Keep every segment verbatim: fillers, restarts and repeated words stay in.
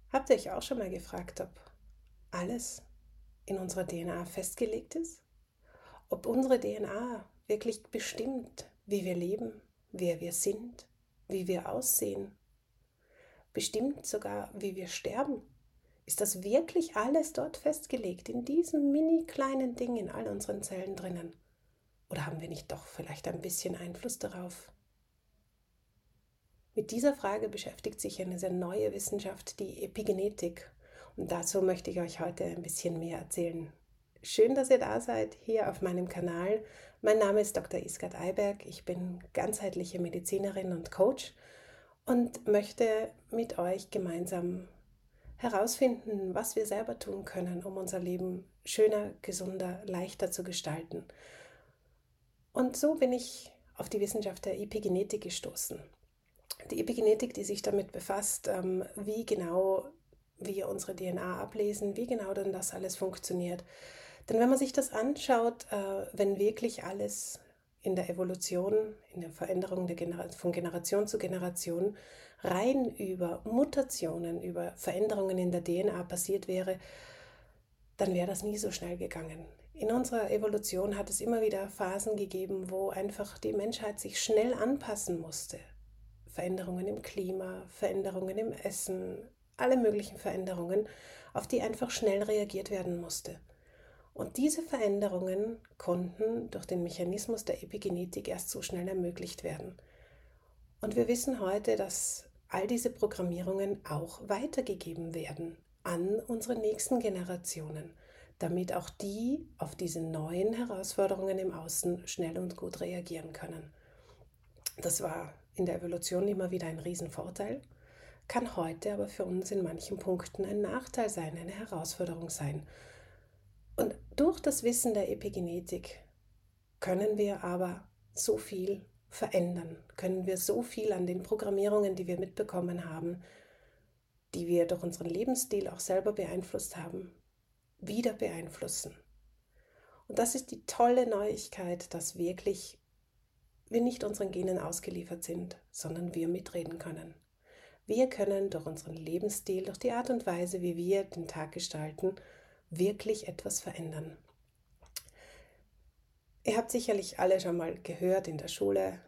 Habt ihr euch auch schon mal gefragt, ob alles in unserer D N A festgelegt ist? Ob unsere D N A wirklich bestimmt, wie wir leben, wer wir sind, wie wir aussehen, bestimmt sogar, wie wir sterben? Ist das wirklich alles dort festgelegt, in diesem mini kleinen Ding in all unseren Zellen drinnen? Oder haben wir nicht doch vielleicht ein bisschen Einfluss darauf? Mit dieser Frage beschäftigt sich eine sehr neue Wissenschaft, die Epigenetik. Und dazu möchte ich euch heute ein bisschen mehr erzählen. Schön, dass ihr da seid, hier auf meinem Kanal. Mein Name ist Doktor Isgard Eiberg. Ich bin ganzheitliche Medizinerin und Coach und möchte mit euch gemeinsam herausfinden, was wir selber tun können, um unser Leben schöner, gesunder, leichter zu gestalten. Und so bin ich auf die Wissenschaft der Epigenetik gestoßen. Die Epigenetik, die sich damit befasst, wie genau wir unsere D N A ablesen, wie genau denn das alles funktioniert. Denn wenn man sich das anschaut, wenn wirklich alles in der Evolution, in der Veränderung der Genera- von Generation zu Generation rein über Mutationen, über Veränderungen in der D N A passiert wäre, dann wäre das nie so schnell gegangen. In unserer Evolution hat es immer wieder Phasen gegeben, wo einfach die Menschheit sich schnell anpassen musste. Veränderungen im Klima, Veränderungen im Essen, alle möglichen Veränderungen, auf die einfach schnell reagiert werden musste. Und diese Veränderungen konnten durch den Mechanismus der Epigenetik erst so schnell ermöglicht werden. Und wir wissen heute, dass all diese Programmierungen auch weitergegeben werden an unsere nächsten Generationen, damit auch die auf diese neuen Herausforderungen im Außen schnell und gut reagieren können. Das war in der Evolution immer wieder ein Riesenvorteil, kann heute aber für uns in manchen Punkten ein Nachteil sein, eine Herausforderung sein. Und durch das Wissen der Epigenetik können wir aber so viel verändern, können wir so viel an den Programmierungen, die wir mitbekommen haben, die wir durch unseren Lebensstil auch selber beeinflusst haben, wieder beeinflussen. Und das ist die tolle Neuigkeit, dass wirklich wir nicht unseren Genen ausgeliefert sind, sondern wir mitreden können. Wir können durch unseren Lebensstil, durch die Art und Weise, wie wir den Tag gestalten, wirklich etwas verändern. Ihr habt sicherlich alle schon mal gehört in der Schule,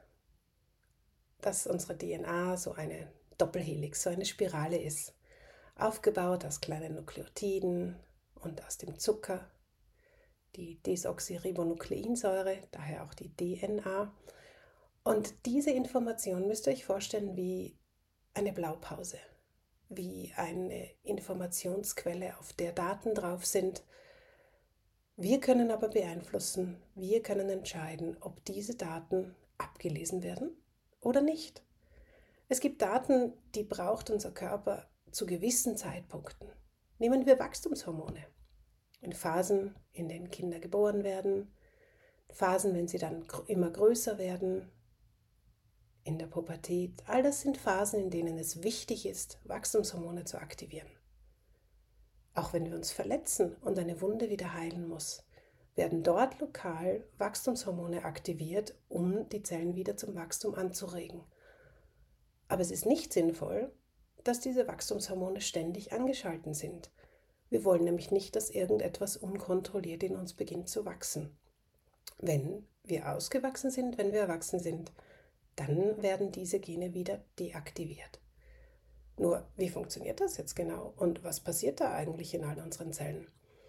dass unsere D N A so eine Doppelhelix, so eine Spirale ist, aufgebaut aus kleinen Nukleotiden und aus dem Zucker, die Desoxyribonukleinsäure, daher auch die D N A. Und diese Information müsst ihr euch vorstellen wie eine Blaupause, wie eine Informationsquelle, auf der Daten drauf sind. Wir können aber beeinflussen, wir können entscheiden, ob diese Daten abgelesen werden oder nicht. Es gibt Daten, die braucht unser Körper zu gewissen Zeitpunkten. Nehmen wir Wachstumshormone. In Phasen, in denen Kinder geboren werden, Phasen, wenn sie dann immer größer werden, in der Pubertät. All das sind Phasen, in denen es wichtig ist, Wachstumshormone zu aktivieren. Auch wenn wir uns verletzen und eine Wunde wieder heilen muss, werden dort lokal Wachstumshormone aktiviert, um die Zellen wieder zum Wachstum anzuregen. Aber es ist nicht sinnvoll, dass diese Wachstumshormone ständig angeschaltet sind. Wir wollen nämlich nicht, dass irgendetwas unkontrolliert in uns beginnt zu wachsen. Wenn wir ausgewachsen sind, wenn wir erwachsen sind, dann werden diese Gene wieder deaktiviert. Nur, wie funktioniert das jetzt genau und was passiert da eigentlich in all unseren Zellen?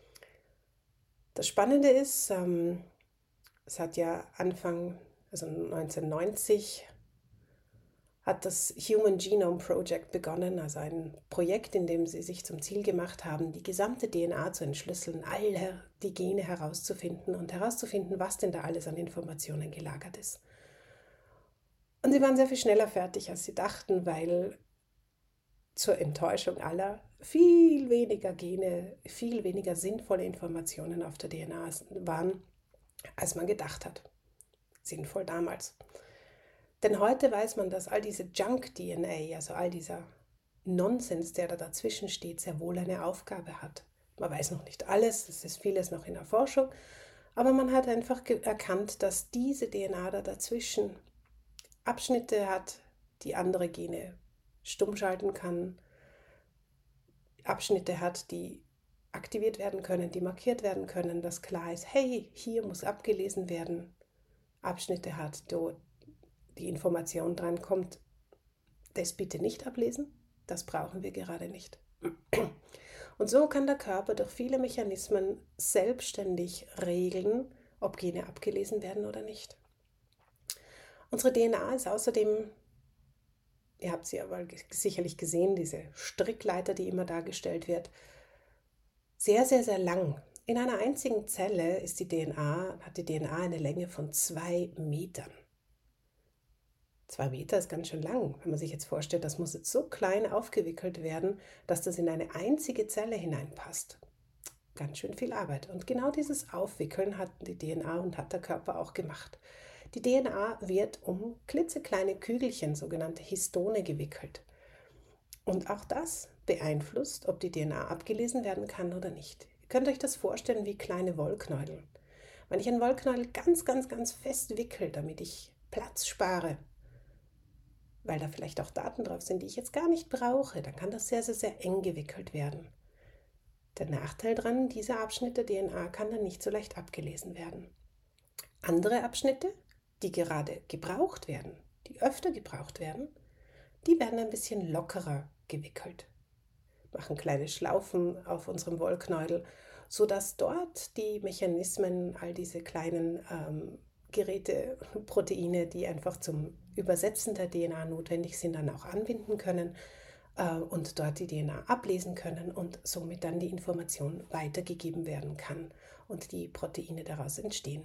Das Spannende ist, ähm, es hat ja Anfang, also neunzehnhundertneunzig, hat das Human Genome Project begonnen, also ein Projekt, in dem sie sich zum Ziel gemacht haben, die gesamte D N A zu entschlüsseln, alle die Gene herauszufinden und herauszufinden, was denn da alles an Informationen gelagert ist. Und sie waren sehr viel schneller fertig, als sie dachten, weil zur Enttäuschung aller viel weniger Gene, viel weniger sinnvolle Informationen auf der D N A waren, als man gedacht hat. Sinnvoll damals. Denn heute weiß man, dass all diese Junk-D N A, also all dieser Nonsens, der da dazwischen steht, sehr wohl eine Aufgabe hat. Man weiß noch nicht alles, es ist vieles noch in der Forschung, aber man hat einfach erkannt, dass diese D N A da dazwischen Abschnitte hat, die andere Gene stumm schalten kann, Abschnitte hat, die aktiviert werden können, die markiert werden können, dass klar ist, hey, hier muss abgelesen werden. Abschnitte hat, wo die Information dran kommt, das bitte nicht ablesen, das brauchen wir gerade nicht. Und so kann der Körper durch viele Mechanismen selbstständig regeln, ob Gene abgelesen werden oder nicht. Unsere D N A ist außerdem, ihr habt sie aber sicherlich gesehen, diese Strickleiter, die immer dargestellt wird, sehr, sehr, sehr lang. In einer einzigen Zelle ist die D N A, hat die D N A eine Länge von zwei Metern. Zwei Meter ist ganz schön lang, wenn man sich jetzt vorstellt, das muss jetzt so klein aufgewickelt werden, dass das in eine einzige Zelle hineinpasst. Ganz schön viel Arbeit. Und genau dieses Aufwickeln hat die D N A und hat der Körper auch gemacht. Die D N A wird um klitzekleine Kügelchen, sogenannte Histone, gewickelt. Und auch das beeinflusst, ob die D N A abgelesen werden kann oder nicht. Ihr könnt euch das vorstellen wie kleine Wollknäuel. Wenn ich einen Wollknäuel ganz, ganz, ganz fest wickel, damit ich Platz spare, weil da vielleicht auch Daten drauf sind, die ich jetzt gar nicht brauche, dann kann das sehr, sehr, sehr eng gewickelt werden. Der Nachteil daran, dieser Abschnitt der D N A kann dann nicht so leicht abgelesen werden. Andere Abschnitte, die gerade gebraucht werden, die öfter gebraucht werden, die werden ein bisschen lockerer gewickelt. Machen kleine Schlaufen auf unserem Wollknäuel, sodass dort die Mechanismen, all diese kleinen ähm, Geräte, Proteine, die einfach zum Übersetzen der D N A notwendig sind, dann auch anbinden können äh, und dort die D N A ablesen können und somit dann die Information weitergegeben werden kann und die Proteine daraus entstehen.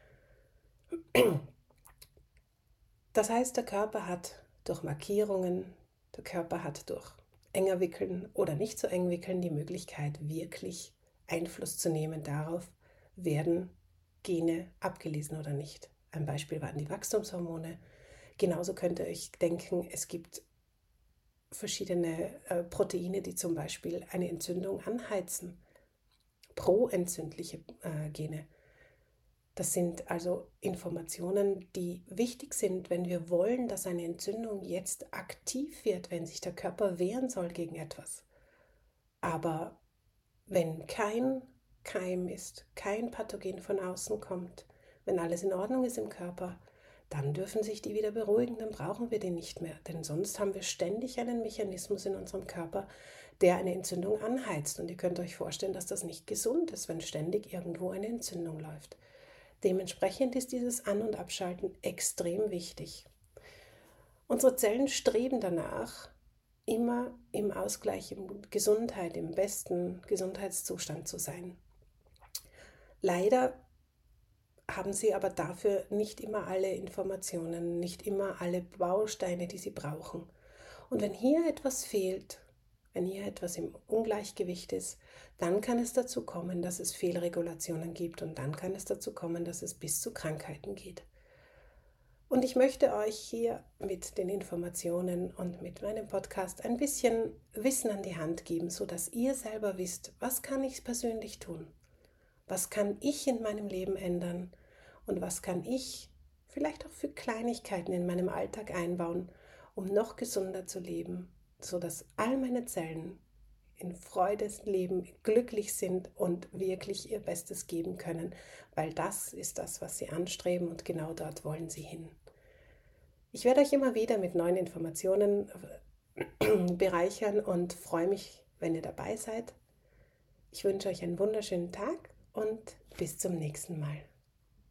Das heißt, der Körper hat durch Markierungen, der Körper hat durch enger wickeln oder nicht so eng wickeln die Möglichkeit, wirklich Einfluss zu nehmen darauf, werden Gene abgelesen oder nicht. Ein Beispiel waren die Wachstumshormone. Genauso könnt ihr euch denken, es gibt verschiedene äh, Proteine, die zum Beispiel eine Entzündung anheizen. Proentzündliche äh, Gene. Das sind also Informationen, die wichtig sind, wenn wir wollen, dass eine Entzündung jetzt aktiv wird, wenn sich der Körper wehren soll gegen etwas. Aber wenn kein Keim ist, kein Pathogen von außen kommt, wenn alles in Ordnung ist im Körper, dann dürfen sich die wieder beruhigen, dann brauchen wir den nicht mehr. Denn sonst haben wir ständig einen Mechanismus in unserem Körper, der eine Entzündung anheizt. Und ihr könnt euch vorstellen, dass das nicht gesund ist, wenn ständig irgendwo eine Entzündung läuft. Dementsprechend ist dieses An- und Abschalten extrem wichtig. Unsere Zellen streben danach, immer im Ausgleich, in Gesundheit, im besten Gesundheitszustand zu sein. Leider haben sie aber dafür nicht immer alle Informationen, nicht immer alle Bausteine, die sie brauchen. Und wenn hier etwas fehlt, wenn hier etwas im Ungleichgewicht ist, dann kann es dazu kommen, dass es Fehlregulationen gibt und dann kann es dazu kommen, dass es bis zu Krankheiten geht. Und ich möchte euch hier mit den Informationen und mit meinem Podcast ein bisschen Wissen an die Hand geben, sodass ihr selber wisst, was kann ich persönlich tun? Was kann ich in meinem Leben ändern? Und was kann ich vielleicht auch für Kleinigkeiten in meinem Alltag einbauen, um noch gesünder zu leben, sodass all meine Zellen in Freude leben, glücklich sind und wirklich ihr Bestes geben können, weil das ist das, was sie anstreben und genau dort wollen sie hin. Ich werde euch immer wieder mit neuen Informationen bereichern und freue mich, wenn ihr dabei seid. Ich wünsche euch einen wunderschönen Tag und bis zum nächsten Mal.